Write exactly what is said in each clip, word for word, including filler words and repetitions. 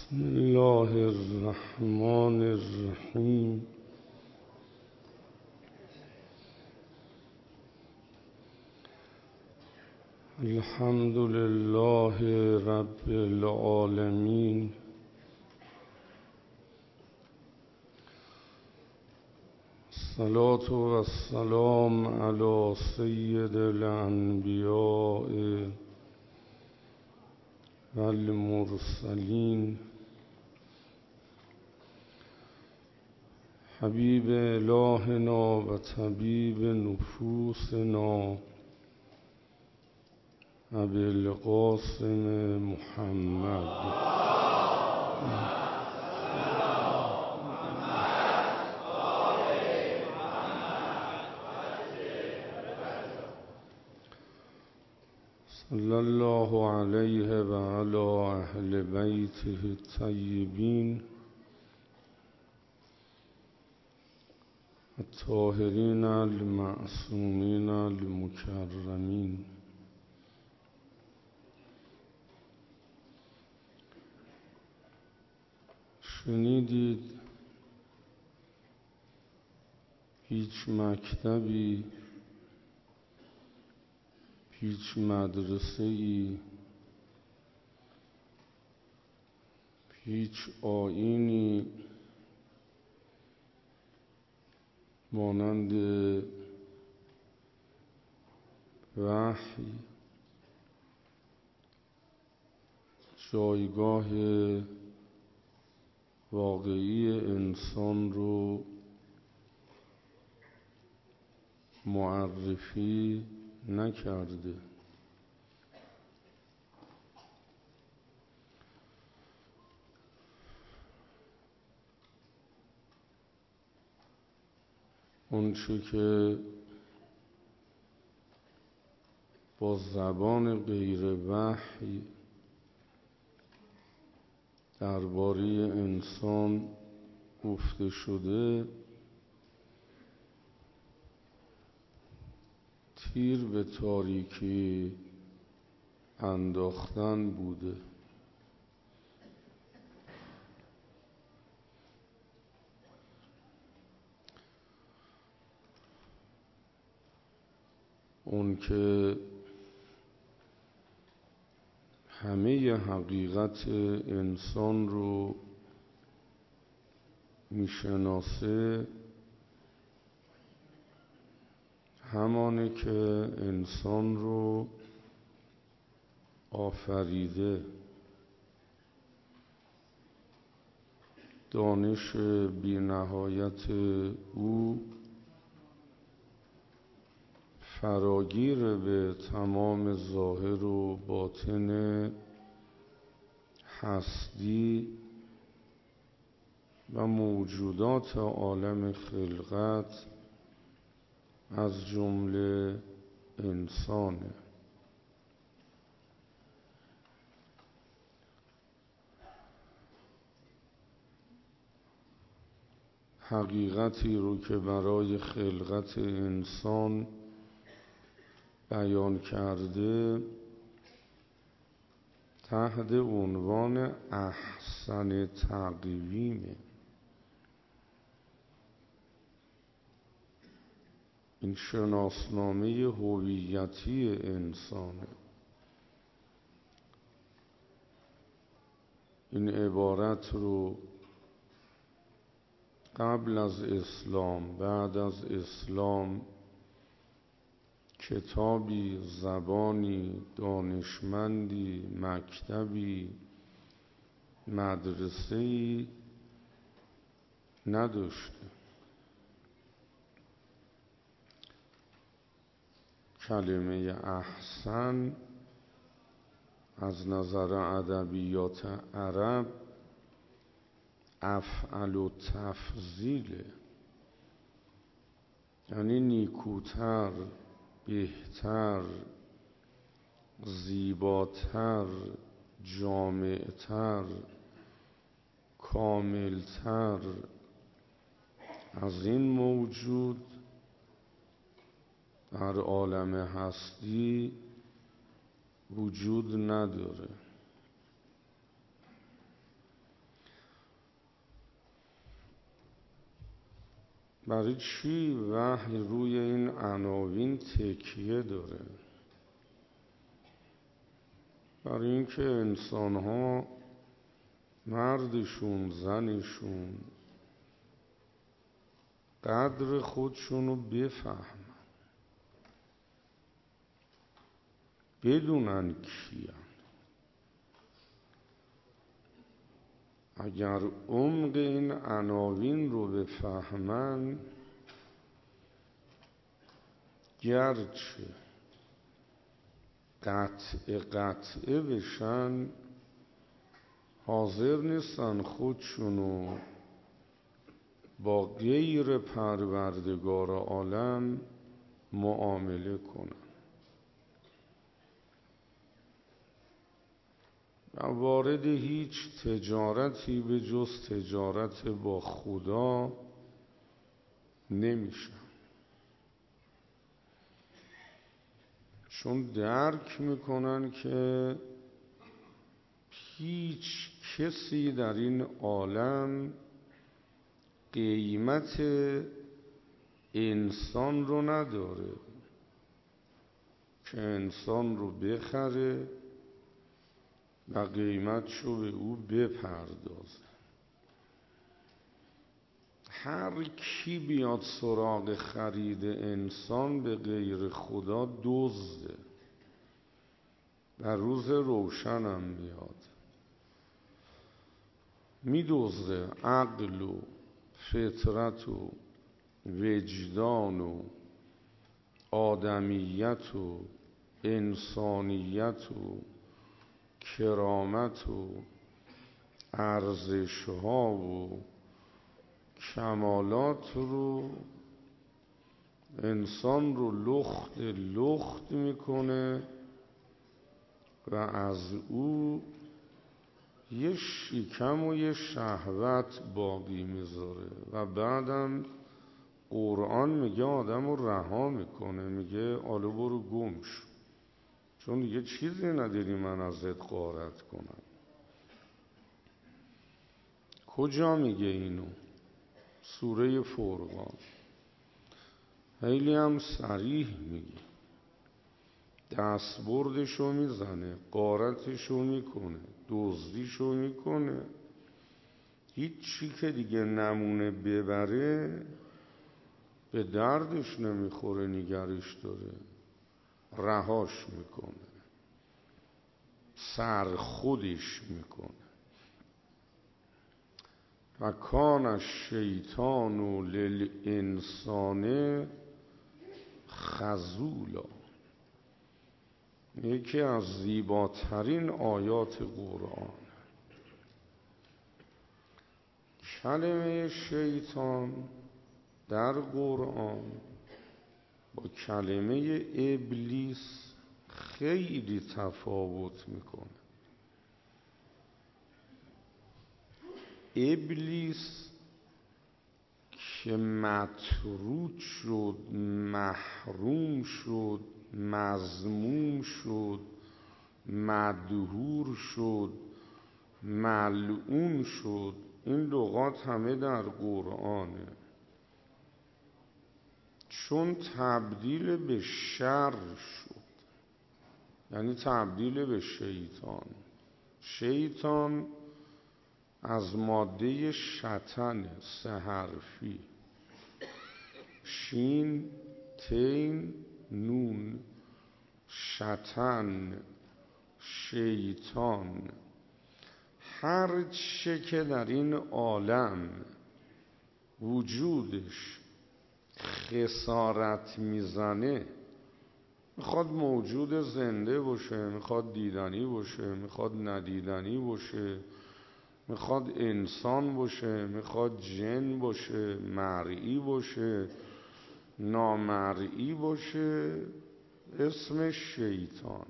بسم الله الرحمن الرحیم. الحمد لله رب العالمین. الصلاة والسلام علی سید الانبیاء والمرسلین حبیب الهنا و طبیب نفوسنا ابی القاسم محمد. صلی الله علیه و علی اهل بیته الطیبین الطاهرین المعصومین المکرمین. شنیدید هیچ مکتبی، هیچ مدرسه‌ای، هیچ آیینی مانند وحی جایگاه واقعی انسان رو معرفی نکرده. اون چه که با زبان غیر وحی درباره انسان گفته شده تیر به تاریکی انداختن بوده. اون که همه حقیقت انسان رو میشناسه، همانه که انسان رو آفریده. دانش بی نهایت او فراگیر به تمام ظاهر و باطن هستی و موجودات عالم خلقت از جمله انسانه. حقیقتی رو که برای خلقت انسان بیان کرده تحت عنوان احسن تقویمه. این شناسنامه هویتی انسانه. این عبارت رو قبل از اسلام، بعد از اسلام کتابی، زبانی، دانشمندی، مکتبی، مدرسه‌ای نداشته. کلمه احسن از نظر ادبیات عرب افعل و تفضیله، یعنی نیکوتر، بهتر، زیباتر، جامعتر، کاملتر از این موجود در عالم هستی وجود نداره. برای چی وحی روی این عناوین تکیه داره؟ برای اینکه انسان‌ها مردشون زنشون قدر خودشونو بفهمن، بدونن کیان. اگر عمق این عناوین رو بفهمن، گرچه قطع قطعه بشن، حاضر نیستن خودشونو با غیر پروردگار عالم معامله کنن. و وارد هیچ تجارتی به جز تجارت با خدا نمیشن، چون درک میکنن که هیچ کسی در این عالم قیمت انسان رو نداره که انسان رو بخره و قیمتشو به او بپردازه. هر کی بیاد سراغ خرید انسان به غیر خدا دزده. در روز روشنم میاد میدزده عقل و فطرت و وجدان و آدمیت و انسانیت و کرامت و ارزش‌ها و کمالات رو، انسان رو لخت لخت میکنه و از او یه شکم و یه شهوت باقی میذاره و بعدم قرآن میگه آدم رو رها میکنه، میگه آلو برو گم شو، چون دیگه چیزی نداری من ازت غارت کنم. کجا میگه اینو؟ سوره فرقان. خیلی هم صریح میگه، دستبردشو میزنه، غارتشو میکنه، دزدیشو میکنه. هیچ چی که دیگه نمونه ببره به دردش نمیخوره، نگرش داره، رهاش میکنه، سر خودش میکنه. و کان الشیطان للانسان خذولا. یکی از زیباترین آیات قرآن. کلمه شیطان در قرآن با کلمه ابلیس خیلی تفاوت میکنه. ابلیس که مطرود شد، محروم شد، مذموم شد، مدحور شد، ملعون شد، این لغات همه در قرآنه، چون تبدیل به شر شد، یعنی تبدیل به شیطان. شیطان از ماده شطن سه حرفی، شین تین نون، شطن، شیطان. هر چه که در این عالم وجودش خسارت میزنه، میخواد موجود زنده باشه، میخواد دیدنی باشه، میخواد ندیدنی باشه، میخواد انسان باشه، میخواد جن باشه، مرئی باشه، نامرئی باشه، اسمش شیطان.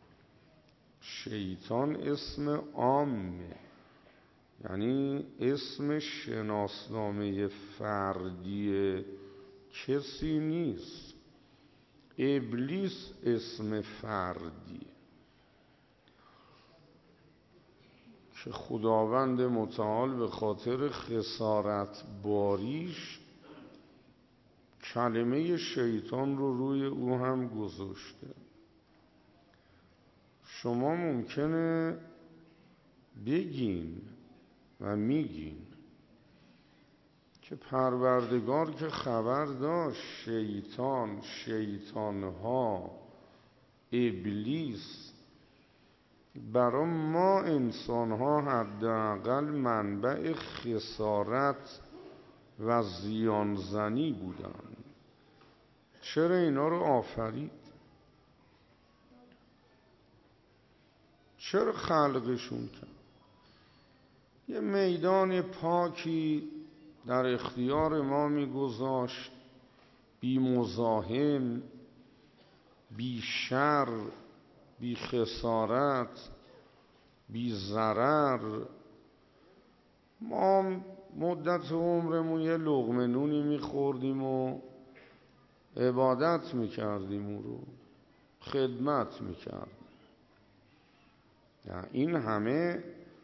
شیطان اسم عامه، یعنی اسم شناسنامه فردی کسی نیست. ابلیس اسم فردی که خداوند متعال به خاطر خسارت باریش کلمه شیطان رو روی او هم گذاشته. شما ممکنه بگین و میگین که پروردگار که خبر داشت شیطان، شیطانها، ابلیس برای ما انسانها حداقل منبع خسارت و زیانزنی بودن، چرا اینا رو آفرید؟ چرا خلقشون کرد؟ یه میدان پاکی در اختیار ما میگذاشت، بی مزاحم، بی شر، بی خسارت، بی ضرر. ما مدت عمرمون یه لقمه نونی میخوردیم و عبادت میکردیم، او رو خدمت میکردیم. این همه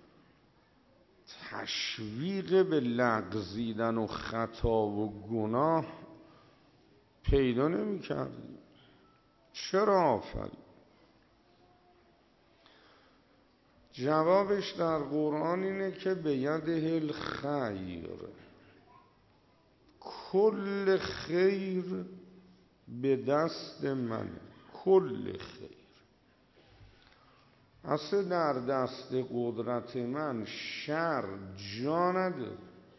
تشویق به لغزیدن و خطا و گناه پیدا نمی کردیم. چرا آفرید؟ جوابش در قرآن اینه که به یده الخیر، کل خیر به دست منه، کل خیر. اصلا در دست قدرت من شر جا نداره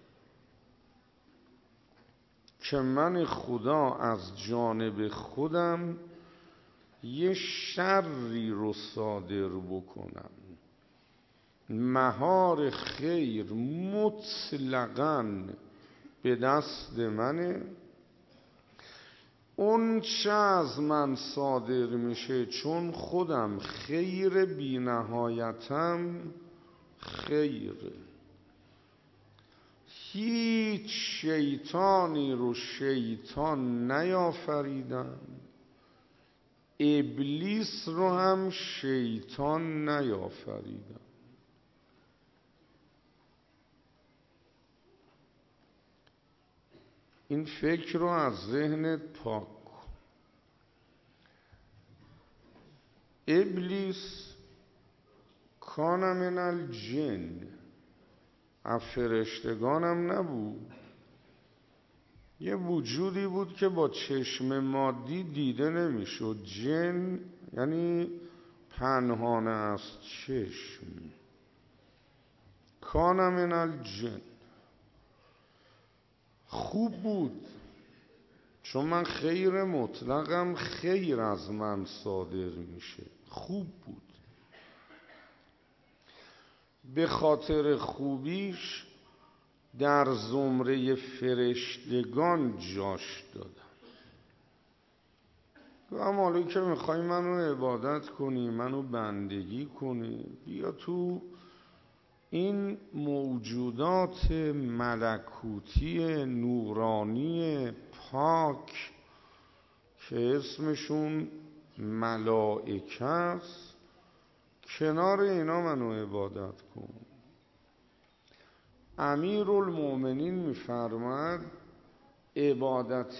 که من خدا از جانب خودم یه شری رو صادر بکنم. مهار خیر مطلقاً به دست منه. اون چه از من صادر میشه چون خودم خیر بی نهایتم خیره. هیچ شیطانی رو شیطان نیافریدم، ابلیس رو هم شیطان نیافریدم. این فکر رو از ذهنت پاک کن. ابلیس کان من الجن، از فرشتگانم نبود، یه وجودی بود که با چشم مادی دیده نمیشد. جن یعنی پنهانه از چشم. کان من الجن، خوب بود چون من خیر مطلقم، خیر از من صادر میشه. خوب بود، به خاطر خوبیش در زمره فرشتگان جاش دادم. گفتم حالا که میخوای منو عبادت کنی، منو بندگی کنی، بیا تو این موجودات ملکوتی نورانی پاک که اسمشون ملائکه است، کنار اینا منو عبادت کن. امیرالمومنین میفرماد عبادت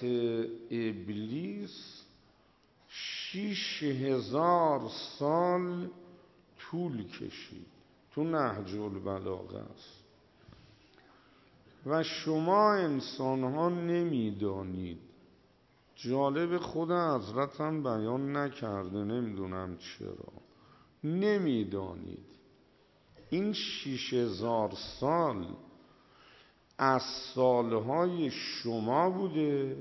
ابلیس شیش هزار سال طول کشید، تو نهج البلاغه است. و شما انسان ها نمیدانید، جالب خود حضرت هم بیان نکرده، نمیدونم چرا نمیدانید این شیش هزار سال از سالهای شما بوده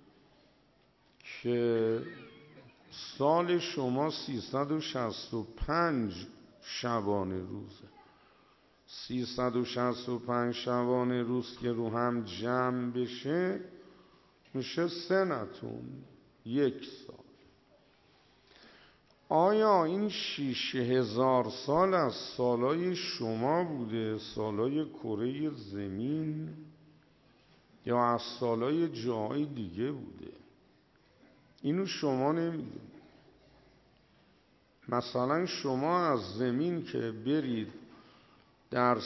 که سال شما سیصد و شصت و پنج شبانه روزه. سیصد و شصت و پنج شبانه روز که رو هم جمع بشه میشه سنتون، یک سال. آیا این شیش هزار سال از سالای شما بوده، سالای کره زمین، یا از سالای جاهای دیگه بوده؟ اینو شما نمیدونید. مثلا شما از زمین که برید در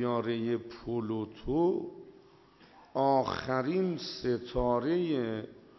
سیاره پلوتو، آخرین ستاره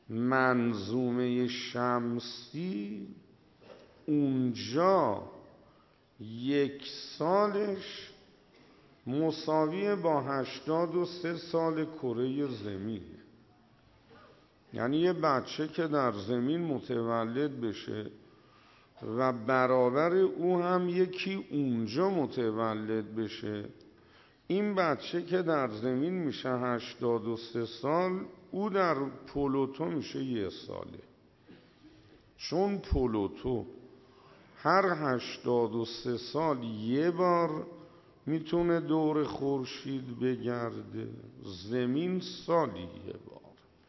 منظومه شمسی اونجا یک سالش مساوی با هشتاد و سه سال کره زمین. یعنی یه بچه که در زمین متولد بشه و برابر او هم یکی اونجا متولد بشه، این بچه که در زمین میشه هشتاد و سه سال، او در پلوتو میشه یه ساله. چون پلوتو هر هشتاد و سه سال یه بار میتونه دور خورشید بگرده، زمین سالی یه بار.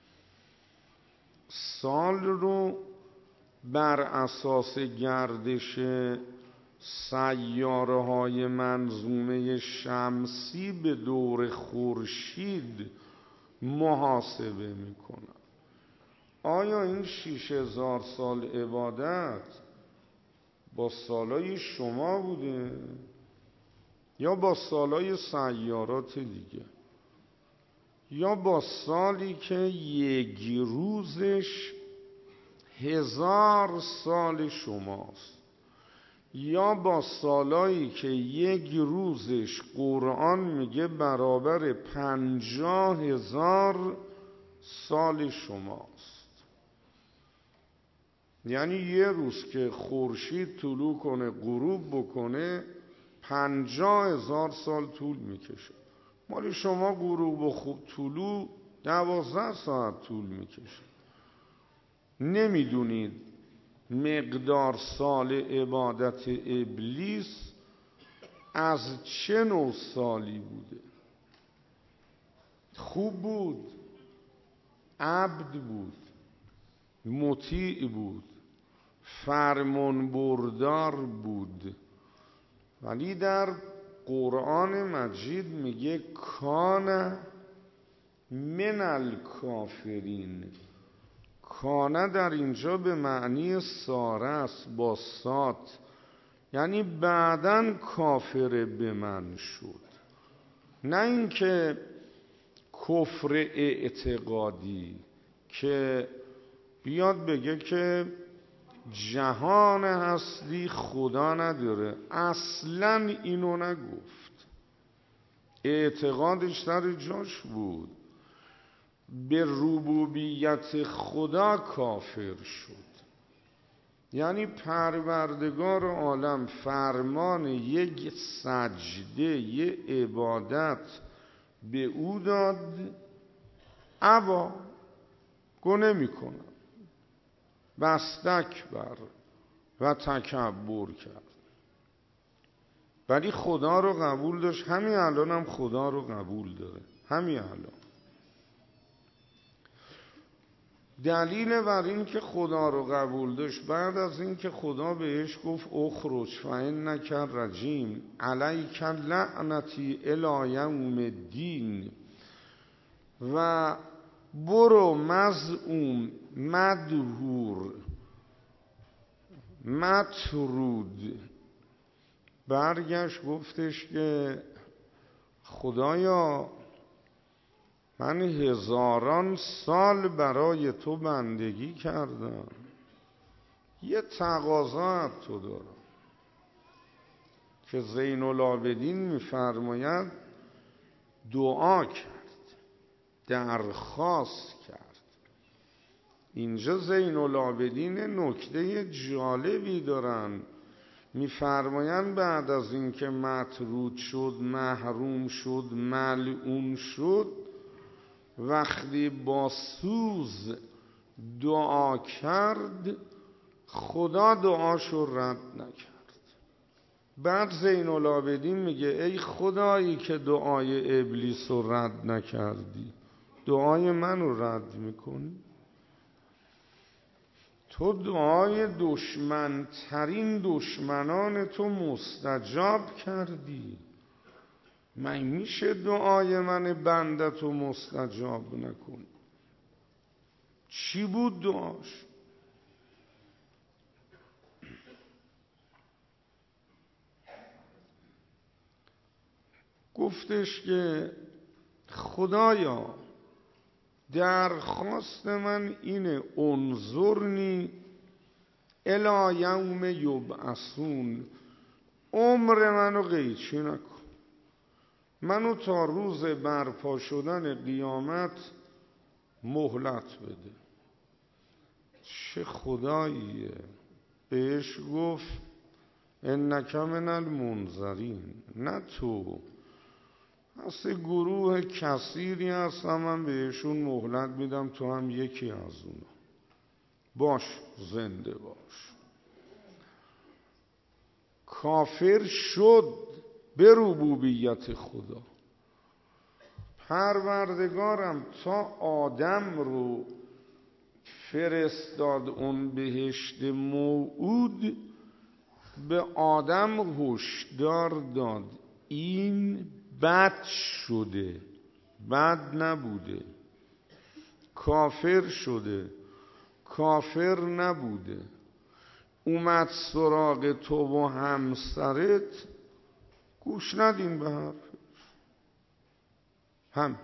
سال رو بر اساس گردش سیاره های منظومه شمسی به دور خورشید محاسبه میکنن. آیا این شش هزار سال عبادت با سالای شما بوده یا با سالای سیارات دیگه، یا با سالی که یک روزش هزار سال شماست، یا با سالایی که یک روزش قرآن میگه برابر پنجاه هزار سال شماست؟ یعنی یه روز که خورشید طلوع کنه غروب بکنه پنجاه هزار سال طول میکشه. مال شما غروب و خوب طلوع دوازده ساعت طول میکشه. نمیدونید مقدار سال عبادت ابلیس از چه نوع سالی بوده. خوب بود، عبد بود، مطیع بود، فرمان بردار بود، ولی در قرآن مجید میگه کان من الکافرین. کانه در اینجا به معنی ساره است با سات، یعنی بعداً کافر به من شد، نه اینکه کفر اعتقادی که بیاد بگه که جهان هستی خدا نداره. اصلاً اینو نگفت، اعتقادش در جاش بود، به ربوبیت خدا کافر شد. یعنی پروردگار عالم فرمان یک سجده، یک عبادت به او داد، ابا گو نمی‌کنم، واستکبر و تکبر کرد. ولی خدا رو قبول داشت. همین الان هم خدا رو قبول داره. همین الان دلیل بر این که خدا رو قبول داشت، بعد از این که خدا بهش گفت اخرج فانک رجیم علیک لعنتی الی یوم الدین و برو مذموم مدحور مطرود، برگشت گفتش که خدایا من هزاران سال برای تو بندگی کردم، یه تقاضا از تو دارم. که زین العابدین میفرماید دعا کرد، درخواست کرد. اینجا زین العابدین نکته جالبی دارن، میفرمایند بعد از اینکه مطرود شد، محروم شد، ملعون شد، وقتی با سوز دعا کرد خدا دعاشو رد نکرد. بعد زین العابدین میگه ای خدایی که دعای ابلیس رو رد نکردی، دعای منو رد میکنی؟ تو دعای دشمن ترین دشمنان تو مستجاب کردی، من میشه دعای من بنده تو مستجاب نکن؟ چی بود دعاش؟ گفتش که خدایا درخواست من اینه انظرنی الی یوم یبعثون، عمر منو قیچی نکن، منو تا روز برپا شدن قیامت مهلت بده. چه خداییه؟ بهش گفت انک من المنذرین، نه تو، هستی گروه کثیری هستم، من بهشون مهلت میدم، تو هم یکی از اونا، باش زنده باش. کافر شد به ربوبیت خدا. پروردگارم تا آدم رو فرستاد اون بهشت موعود، به آدم هشدار داد این بد شده، بد نبوده. کافر شده، کافر نبوده. اومد سراغ تو و همسرت، گوش ندیم به حرفش. هم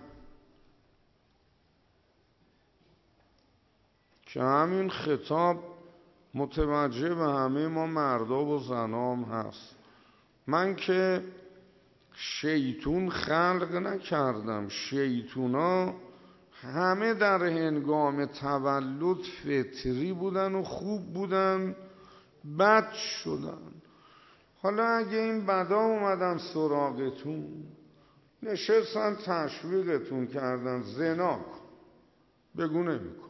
که همین خطاب متوجه به همه ما مردا و زنام هست. من که شیطون خلق نکردم، شیطونا همه در هنگام تولد فطری بودن و خوب بودن، بد شدن. حالا اگه این بدا اومدن سراغتون، نشستن تشویقتون کردن زنا کن، بگو نمیکن.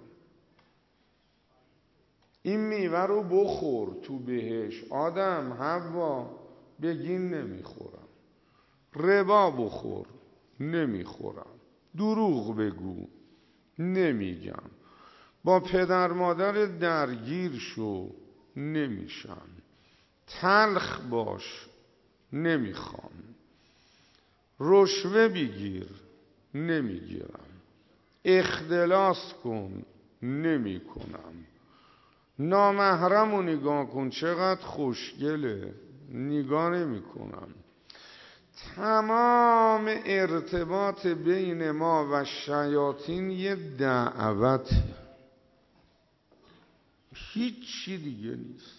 این میوه رو بخور تو بهش، آدم حوا بگین نمیخورم. ربا بخور، نمیخورم. دروغ بگو، نمیگم. با پدر مادر درگیر شو، نمیشم. تلخ باش، نمیخوام. رشوه بگیر، نمیگیرم. اختلاس کن، نمیکنم. نامحرم رو نگاه کن چقدر خوشگله، نگاه نمیکنم. تمام ارتباط بین ما و شیاطین یه دعوت، هیچی دیگه نیست.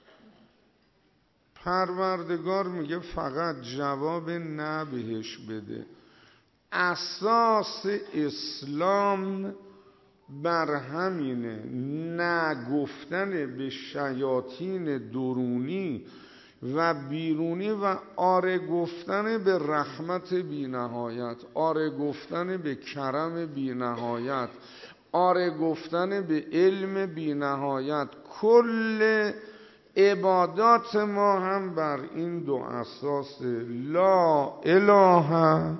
پروردگار میگه فقط جواب نه بهش بده. اساس اسلام بر همینه، نه گفتن به شیاطین درونی و بیرونی و آره گفتن به رحمت بی نهایت، آره گفتن به کرم بی نهایت، آره گفتن به علم بی نهایت. کل عبادات ما هم بر این دو اساس، لا اله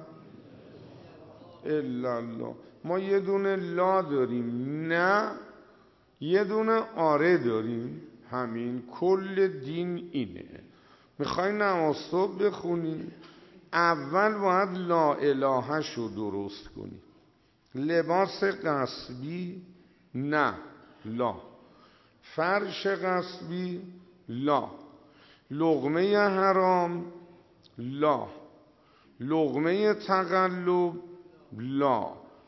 الا الله. ما یه دونه لا داریم، نه یه دونه آره داریم. همین کل دین اینه. میخوای نماز صبح بخونی، اول باید لا الهه شو درست کنی. لباس غصبی نه، لا. فرش غصبی لا. لقمه حرام لا. لقمه تقلب لا.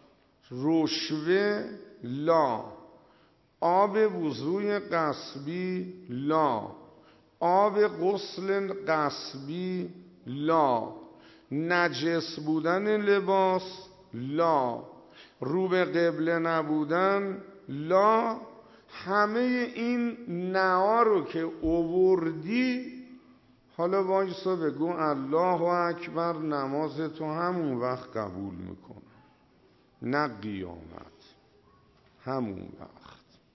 رشوه لا. آب وضوی غصبی لا. آب غسل غصبی لا. نجس بودن لباس لا. رو به قبله نبودن لا. همه این نها رو که اووردی، حالا وایسا بگو الله اکبر، نماز تو همون وقت قبول میکنه، نه قیامت، همون وقت.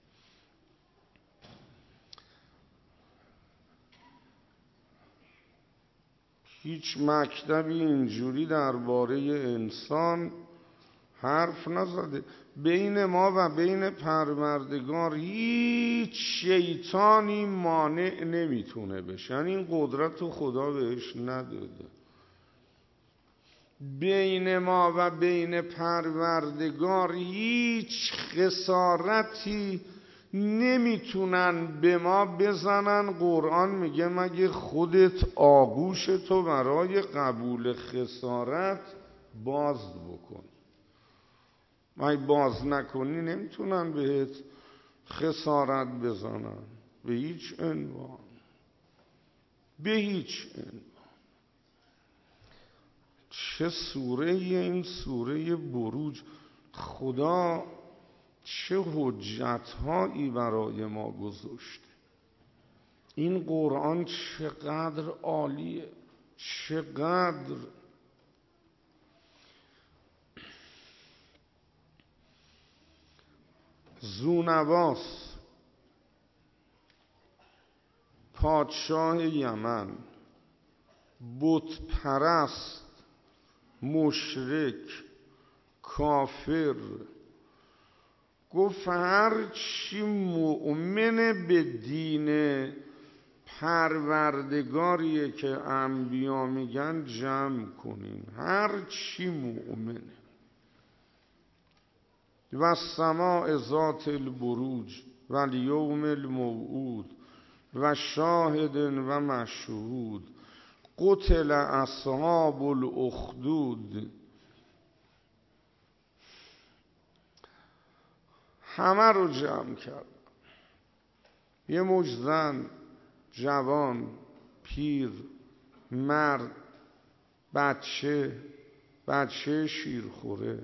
هیچ مکتبی اینجوری درباره انسان حرف نزده. بین ما و بین پروردگار هیچ شیطانی مانع نمیتونه بشه، یعنی این قدرت رو خدا بهش نداده. بین ما و بین پروردگار هیچ خسارتی نمیتونن به ما بزنن. قرآن میگه مگه خودت آغوش تو برای قبول خسارت باز بکن. اگه باز نکنی نمیتونن بهت خسارت بزنن به هیچ عنوان، به هیچ عنوان. چه سوره این سوره بروج، خدا چه حجت‌هایی برای ما گذاشته. این قرآن چقدر عالیه، چقدر. ذونواس پادشاه یمن، بت پرست، مشرک، کافر، گفت هر چی مؤمن به دین پروردگاریه که انبیا میگن جمع کنین، هر چی مؤمنه. و السماء ذات البروج و الیوم الموعود و شاهد و مشهود قتل اصحاب الاخدود. همه رو جمع کرد. یه موج زن، جوان، پیر، مرد، بچه، بچه شیرخوره.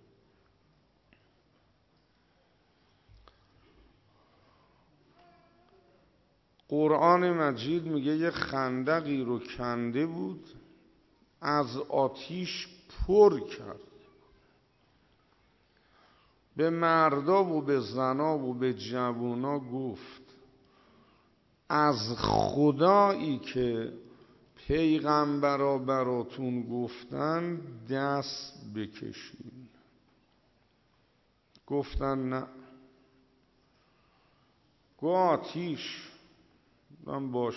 قرآن مجید میگه یه خندقی رو کنده بود، از آتیش پر کرد. به مردا و به زنا و به جوونا گفت از خدایی که پیغمبرا براتون گفتن دست بکشین. گفتن نه. گو آتیش من باش.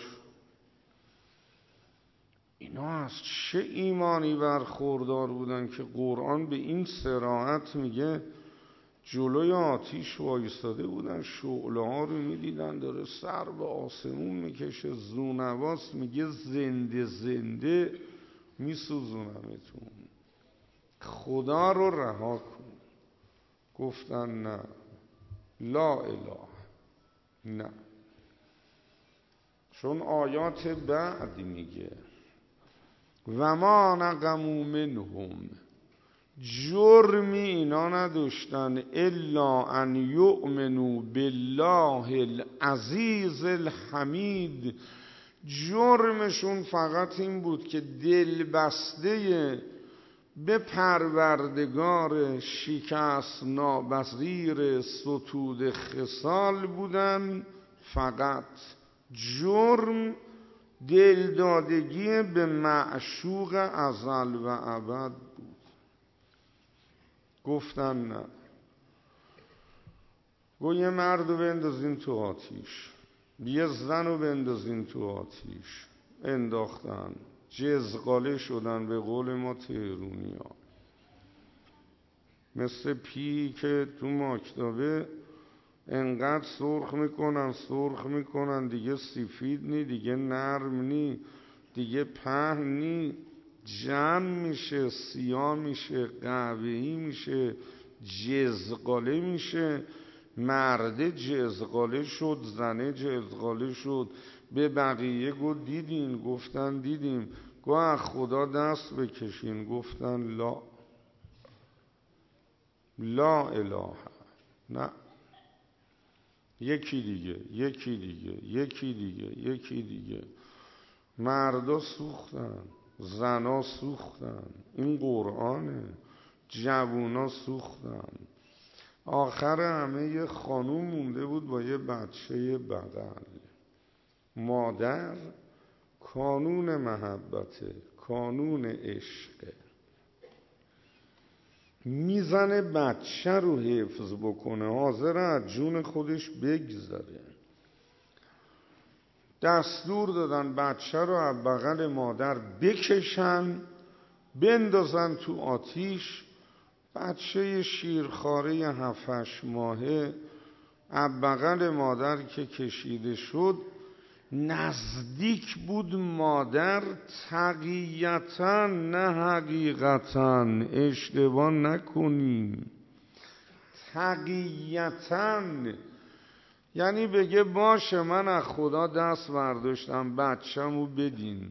اینا از چه ایمانی برخوردار بودن که قرآن به این صراحت میگه جلوی آتیش وایستاده بودن، شعله ها رو میدیدن داره سر به آسمون میکشه. ذونواس میگه زنده زنده میسوزونمتون، خدا رو رها کن. گفتن نه، لا اله، نه. چون آیات بعد میگه و ما نقموا منهم، جرمی اینا نداشتن الا ان یؤمنوا بالله العزیز الحمید. جرمشون فقط این بود که دل بسته به پروردگار شکست ناپذیر ستود خصال بودن. فقط جرم دلدادگی به معشوق ازل و ابد بود. گفتن نه. گو یه مرد رو بندازین تو آتیش، یه زن رو بندازین تو آتیش. انداختن، جزغاله شدن به قول ما تهرونی ها، مثل پی که تو ماکتابه انقدر سرخ میکنن سرخ میکنن دیگه سفید نی، دیگه نرم نی، دیگه پهن نی، جمع میشه، سیاه میشه، قهوه‌ای میشه، جزغاله میشه. مرده جزغاله شد، زنه جزغاله شد. به بقیه گفت دیدین؟ گفتن دیدیم. گفت از خدا دست بکشین. گفتن لا، لا اله، نه. یکی دیگه، یکی دیگه، یکی دیگه، یکی دیگه. مردا سوختن، زنا سوختن. این قرآنه. جوونا سوختن. آخر همه یه خانوم مونده بود با یه بچه بغل. مادر کانون محبته، کانون عشقه، میزنه بچه رو حفظ بکنه، حاضر از جون خودش بگذره. دستور دادن بچه رو از بغل مادر بکشن بندازن تو آتیش. بچه شیرخواره هفت هشت ماهه از بغل مادر که کشیده شد، نزدیک بود مادر تقییتا نه حقیقتا، اشتباه نکنیم، تقیتن یعنی بگه باشه من از خدا دست برداشتم بچه‌مو بدین.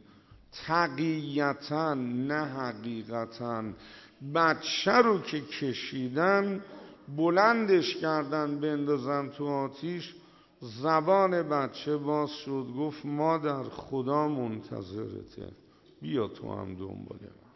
تقیتن نه حقیقتن. بچه رو که کشیدن بلندش کردن بندازن تو آتیش، زبان بچه باز شد گفت مادر خدا منتظرته، بیا تو هم دنبال من.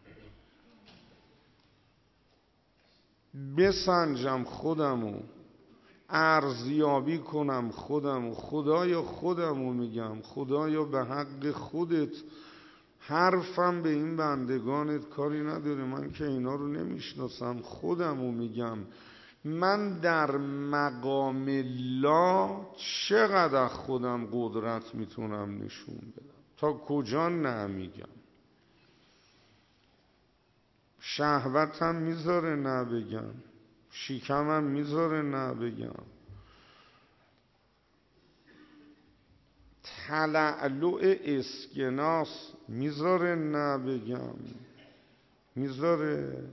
بسنجم خودمو، ارزیابی کنم خودمو. خدایا خودمو میگم، خدایا به حق خودت حرفم به این بندگانت کاری نداره، من که اینا رو نمیشناسم. خودمو میگم من در مقام لا چقدر خودم قدرت میتونم نشون بدم، تا کجا نه میگم. شهوتم میذاره نه بگم، شیکمم میذاره نه بگم، تلعلع اسکناس میذاره نه بگم، میذاره.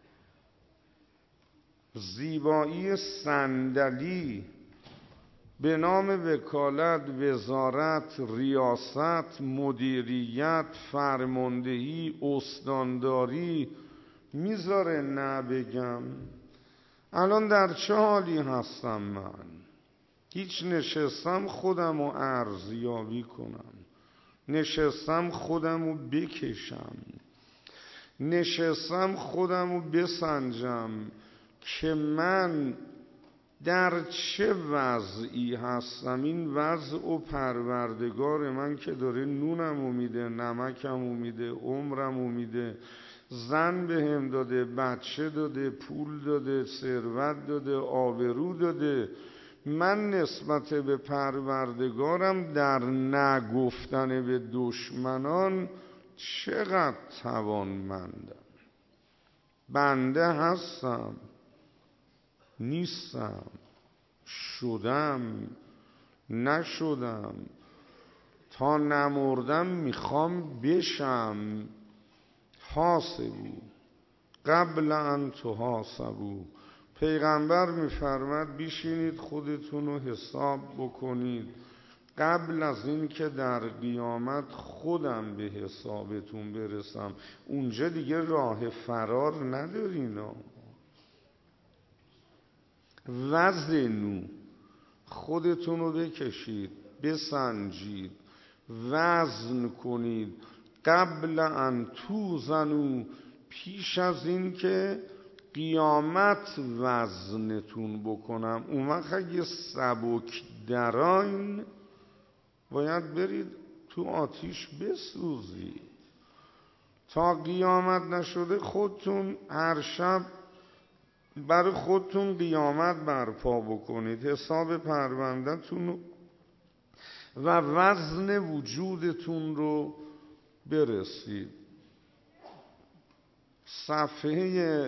زیبایی صندلی به نام وکالت، وزارت، ریاست، مدیریت، فرماندهی، استانداری میذاره نه بگم. الان در چه حالی هستم من؟ هیچ، نشستم خودم رو ارزیابی کنم، نشستم خودم رو بکشم، نشستم خودم رو بسنجم که من در چه وضعی هستم. این وضع و پروردگار من که داره نونمو میده، نمکمو میده، عمرمو میده، زن به هم داده، بچه داده، پول داده، ثروت داده، آبرو داده. من نسبت به پروردگارم در نگفتن به دشمنان چقدر توانمندم. بنده هستم، نیستم، شدم، نشدم، تا نمردم میخوام بشم. حاسبو قبل ان تحاسبو. پیغمبر میفرماد بیشینید خودتون رو حساب بکنید قبل از این که در قیامت خودم به حسابتون برسم. اونجا دیگه راه فرار ندارین. وزنو، خودتون رو بکشید، بسنجید، وزن کنید قبل ان توزنو، پیش از این که قیامت وزنتون بکنم. اون وقت اگه سبک دران باید برید تو آتیش بسوزید. تا قیامت نشده خودتون هر شب برای خودتون قیامت برپا بکنید، حساب پرونده‌تون و وزن وجودتون رو برسید. صفحه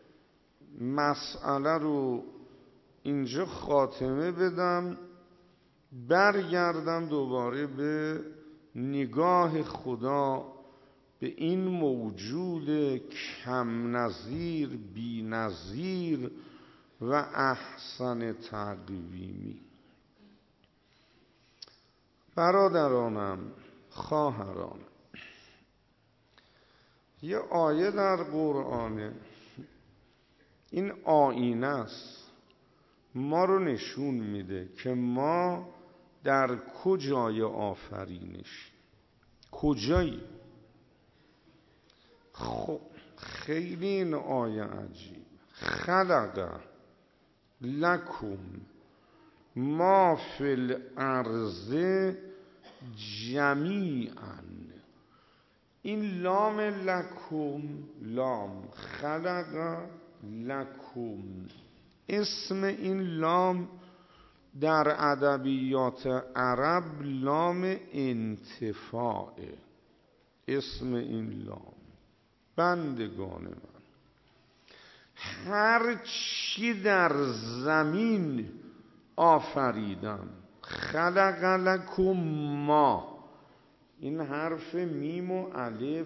مسئله رو اینجا خاتمه بدم، برگردم دوباره به نگاه خدا به این موجود کم نظیر، بی نظیر و احسن تقویمی. برادرانم، خواهرانم، یه آیه در قرآنه، این آینه است، ما رو نشون میده که ما در کجای آفرینش، کجایی. خب خیلی این آیه عجیب. خلق لکم ما فی الارض جمیعا. این لام لکم، لام خلق لکم، اسم این لام در ادبیات عرب لام انتفاعه. اسم این لام بندگان من، هر چی در زمین آفریدم. خلق لکم ما، این حرف میم و الف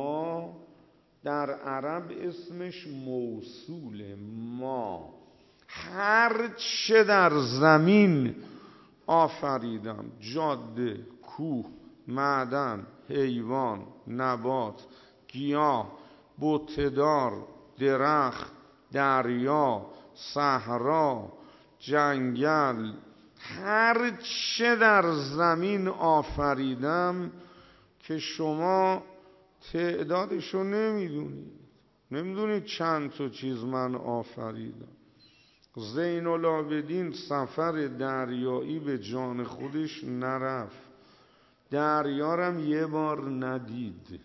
ما در عرب اسمش موصوله. ما هر چه در زمین آفریدم، جاده، کوه، معدن، حیوان، نبات، گیاه، بوته‌دار، درخت، دریا، صحرا، جنگل، هر چه در زمین آفریدم که شما تعدادشو نمیدونید، نمیدونید چند تا چیز من آفریدم. زین العابدین سفر دریایی به جان خودش نرفت، دریارم یه بار ندید.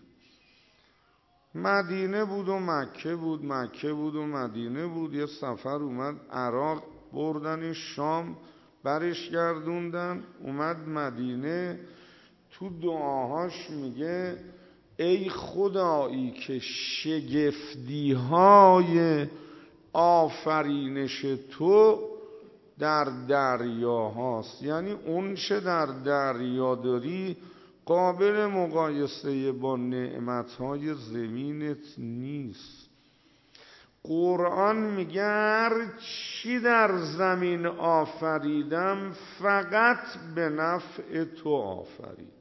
مدینه بود و مکه بود، مکه بود و مدینه بود. یه سفر اومد عراق، بردن شام، برش گردوندن، اومد مدینه. تو دعاهاش میگه ای خدایی که شگفتی های آفرینش تو در دریا هاست، یعنی اون چه در دریا داری قابل مقایسه با نعمتهای زمینت نیست. قرآن میگه هر چی در زمین آفریدم فقط به نفع تو آفریدم.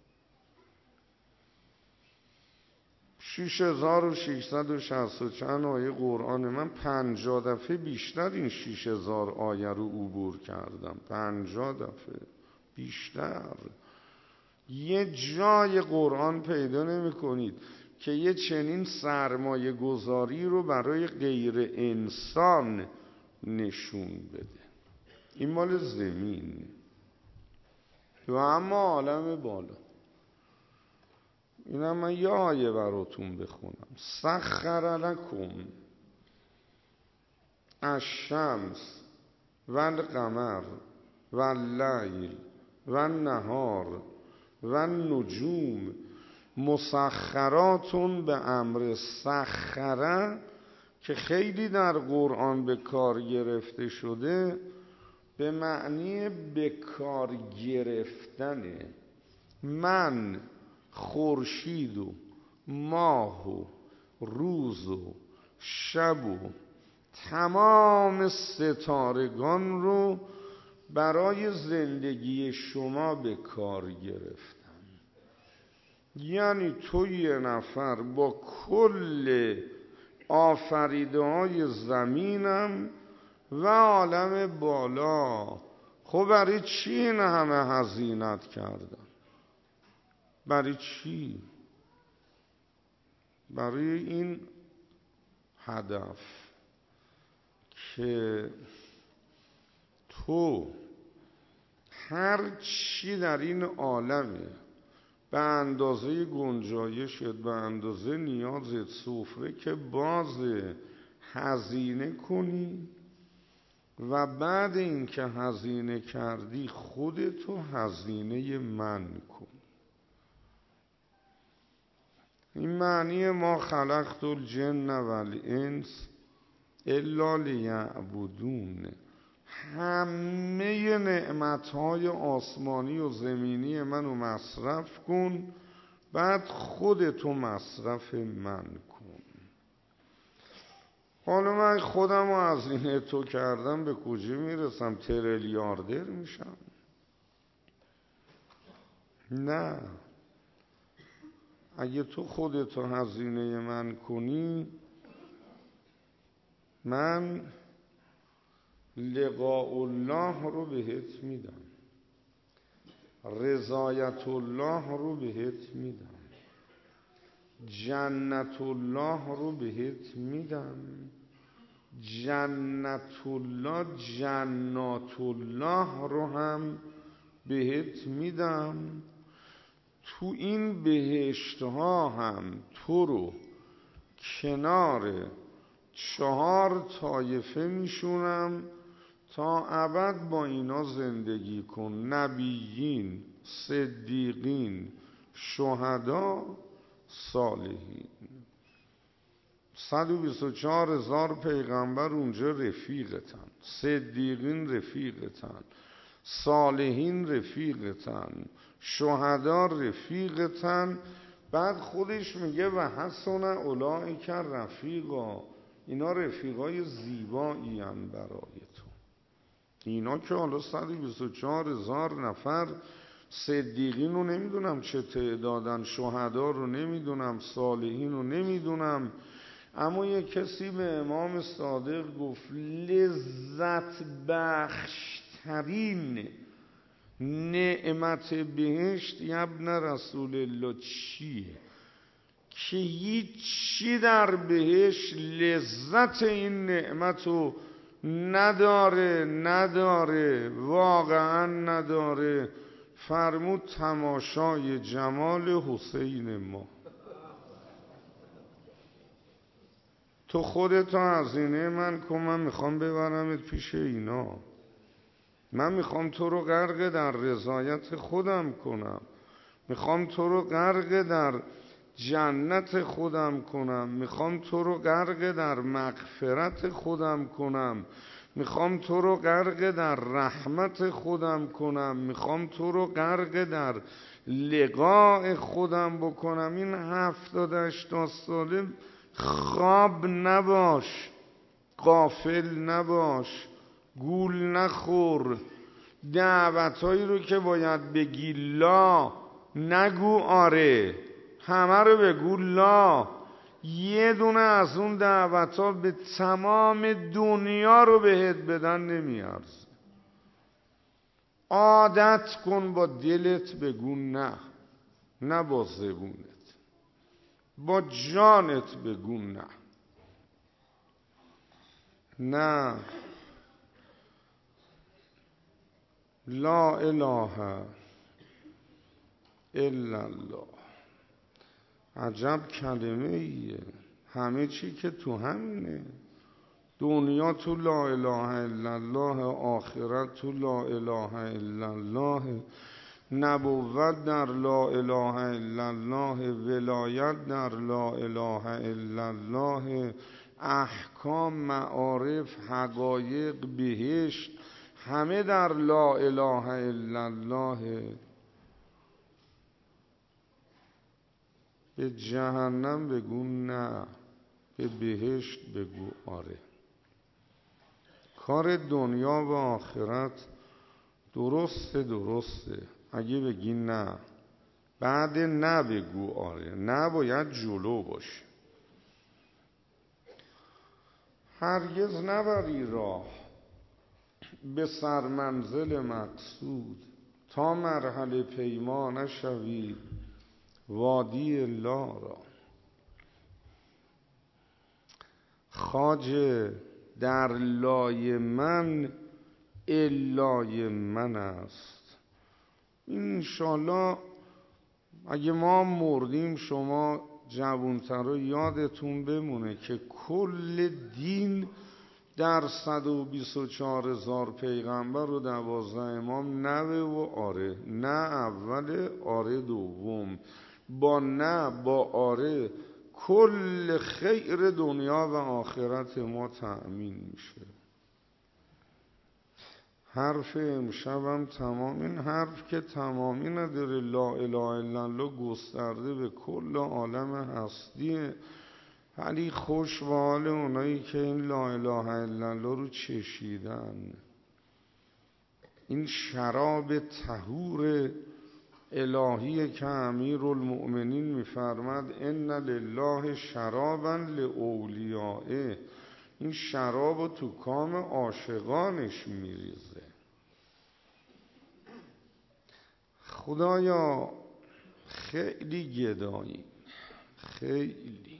شش هزار و ششصد و شصت و چند آیه قرآن من پنجاه دفعه بیشتر این شش هزار آیه رو عبور کردم، پنجاه دفعه بیشتر. یه جای قرآن پیدا نمی کنید که یه چنین سرمایه گذاری رو برای غیر انسان نشون بده. این مال زمین. و اما عالم بالا، اینم من یه آیه براتون بخونم. سخر لکم الشمس و القمر و اللیل و النهار و النجوم مسخراتون به امر. سخره که خیلی در قرآن به کار گرفته شده به معنی به کار گرفتنه. من خورشید و ماه و روز و شب و تمام ستارگان رو برای زندگی شما به کار گرفتم. یعنی تو یه نفر با کل آفریده های زمینم و عالم بالا، خب برای چی این همه هزینت کردم؟ برای چی؟ برای این هدف که تو هر چی در این عالمه به اندازه گنجایشت، به اندازه نیازت، سفره که باز هزینه کنی و بعد این که هزینه کردی خودتو هزینه من کن. این معنی ما خلقت الجن و الانس الا لیعبدون. همه نعمتهای آسمانی و زمینی منو مصرف کن، بعد خودتو مصرف من کن. حالا من خودم رو از این تو کردم به کجا میرسم؟ تریلیاردر میشم؟ نه. اگه تو خودتو هزینه من کنی، من لقاء الله رو بهت میدم، رضایت الله رو بهت میدم، جنت الله رو بهت میدم. جنت الله، جنات الله رو هم بهت میدم. تو این بهشت ها هم تو رو کنار چهار طایفه میشونم تا ابد با اینا زندگی کن. نبیین، صدیقین، شهدا، صالحین. صد و بیست و چهار هزار پیغمبر اونجا رفیقتن، صدیقین رفیقتن، صالحین رفیقتن، شهدا رفیقتن. بعد خودش میگه و حسن اولئک رفیقا، اینا رفیقای زیبایی هن برای تو. اینا که حالا صد و بیست و چهار هزار نفر، صدیقین رو نمیدونم چه تعدادن، شهدا رو نمیدونم، صالحین رو نمیدونم، اما یک کسی به امام صادق گفت لذت بخشترین نعمت بهشت ابن رسول الله چیه؟ که هیچی در بهشت لذت این نعمت رو نداره نداره واقعا نداره. فرمود تماشای جمال حسین ما. تو خودتو هزینه من کن، من میخوام ببرمت پیش اینا. من میخوام تو رو غرق در رضایت خودم کنم، میخوام تو رو غرق در جنت خودم کنم، میخوام تو رو غرق در مغفرت خودم کنم، میخوام تو رو غرق در رحمت خودم کنم، میخوام تو رو غرق در لقاء خودم بکنم. این هفتاد هشتاد ساله خواب نباش، غافل نباش، گول نخور. دعوتایی رو که باید بگی لا نگو آره، همه رو بگو لا. یه دونه از اون دعوتها به تمام دنیا رو بهت بدن نمیارزه. عادت کن با دلت بگو نه، نه با زبونت، با جانت بگو نه. نه لا اله الا الله. عجب کلمه ایه. همه چی که تو همینه. دنیا تو لا اله الا الله، آخرت تو لا اله الا الله، نبوت در لا اله الا الله، ولایت در لا اله الا الله، احکام، معارف، حقایق، بهشت، همه در لا اله الا الله. به جهنم بگو نه، به بهشت بگو آره. کار دنیا و آخرت درسته درسته، اگه بگی نه، بعد نه بگو آره. نه باید جلو باشه. هرگز نبری راه به سرمنزل مقصود، تا مرحله پیما نشوی وادی لا را. خواجه در لای من الای من است. انشالله اگه ما مردیم شما جوانتر یادتون بمونه که کل دین در صد و بیست و چهار هزار پیغمبر و دوازده امام نه و آره. نه اول، آره دوم. با نه با آره کل خیر دنیا و آخرت ما تأمین میشه. حرف امشبم تمام. این حرف که تمامی نداره، لا اله الا الله گسترده به کل عالم هستیه، ولی خوش و حال اونایی که این لا اله الا الله رو چشیدن. این شراب طهور الهی که امیرالمؤمنین میفرماد ان لله شرابا لاولیائه، این شراب تو کام عاشقانش میریزه. خدایا خیلی گدایی، خیلی.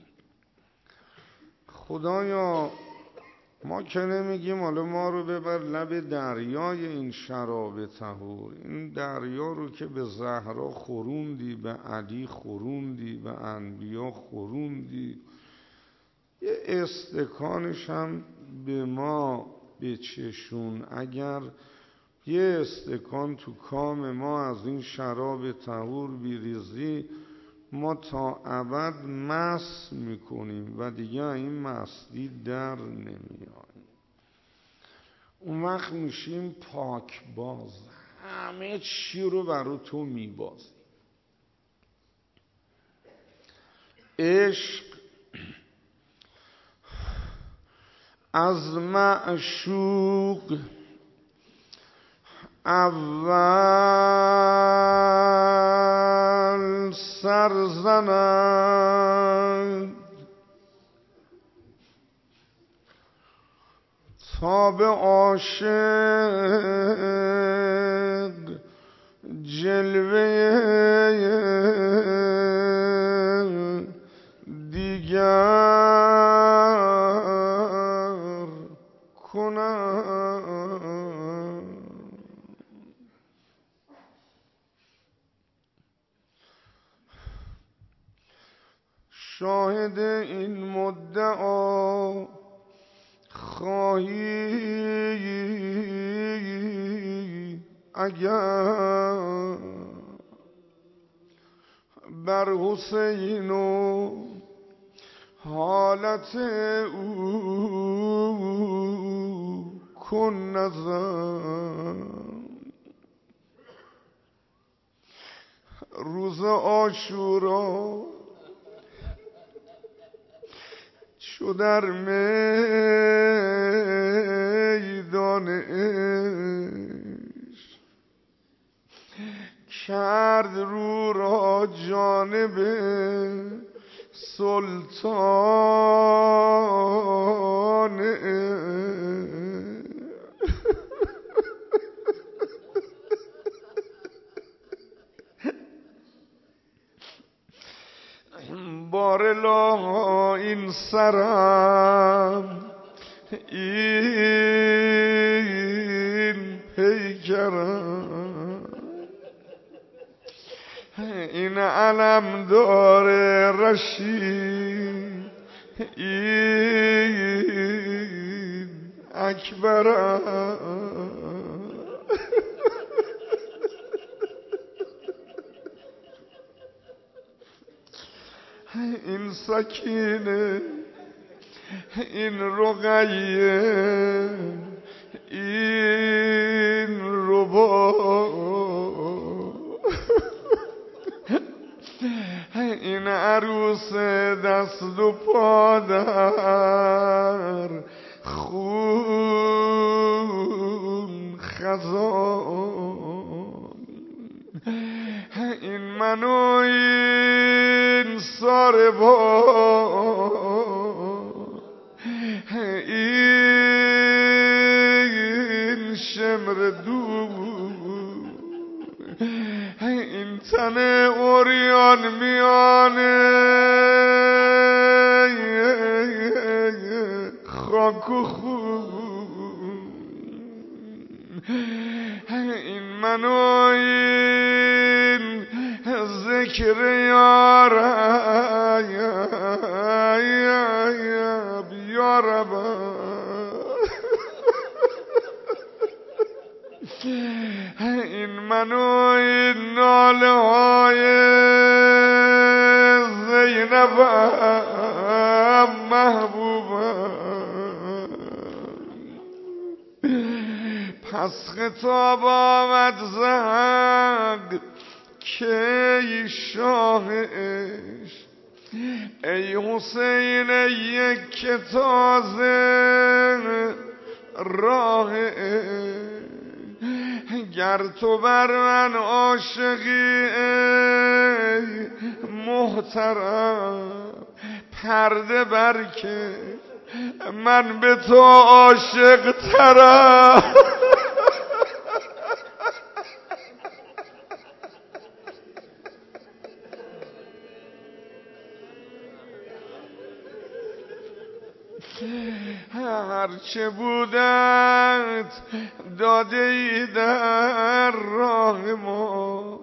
خدایا ما که نمیگیم حالا ما رو ببر لب دریای این شراب طهور، این دریا رو که به زهرا خوروندی، به علی خوروندی، به انبیا خوروندی، یه استکانش هم به ما بچشون. اگر یه استکان تو کام ما از این شراب طهور بیریزی، ما تا ابد مست میکنیم و دیگه این مستی در نمیاییم. اون وقت میشیم پاک باز، همه چی رو برای تو میبازیم. عشق از معشوق اول سر زند تا به عاشق جلوه دیگر کنم. شاهد این مدعا خواهی اگر بر حسین و حالت او کن نظر. روز عاشورا چو در میدان عشق کرد رو را جانب سلطان بارلا این سرم این پیکرم این علم داره رشید این اکبرم. این سکینه این رقیه این ربا این عروس دست و پا در خون خزان این من و این ساربا این شمر دو این تن اوریان میانه خاک و خون این من و این ذکر یارم یارم این من و این ناله های زینبم محبوبم. پس خطاب آمد زد که ای شاه عشق ای حسین یک تازه راه عشق گر تو بر من عاشقی ای محترم پرده برکش من به تو عاشق ترم. هرچه بودت داده ای در راه ما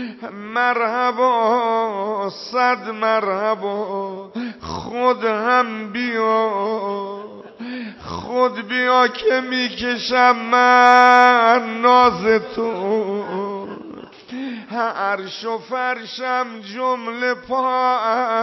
مرحبا صد مرحبا خود هم بیا خود بیا که میکشم من ناز تو عرش و فرشم جمله پا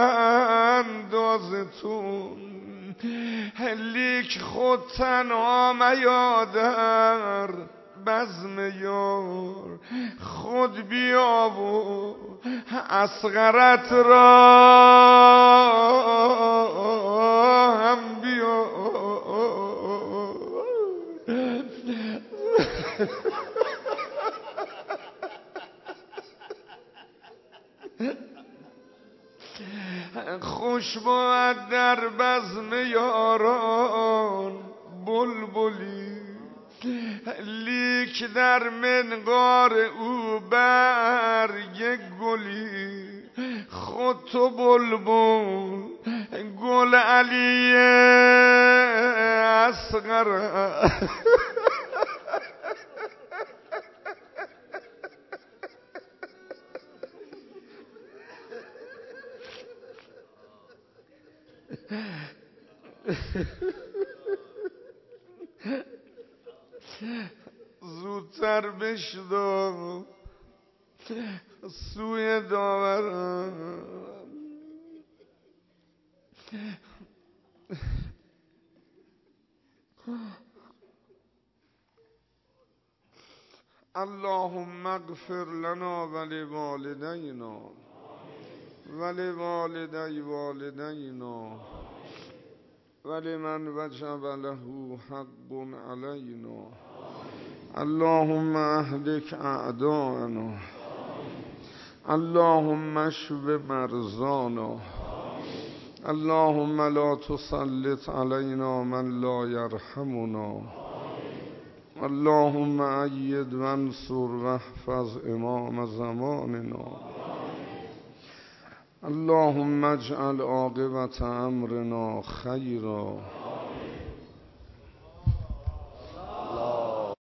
اندازتون لیک خود تنها میادر بزم یار خود بیا و اصغرت را هم بیا خوش بود در بزم یاران بلبلی، لیک در منقار او برگ گلی. خود تو بلبل گل علی اصغر، زودتر بشدو سوی داورم. اللهم اغفر لنا ولوالدينا ولوالدي والدينا ولمن وجب له حق علينا. اللهم اهلك اعداءنا، اللهم اشف مرضانا، اللهم لا تسلط علينا من لا يرحمنا. اللهم أيد وانصر واحفظ امام زماننا. اللهم اجعل عاقبة امرنا خيرا.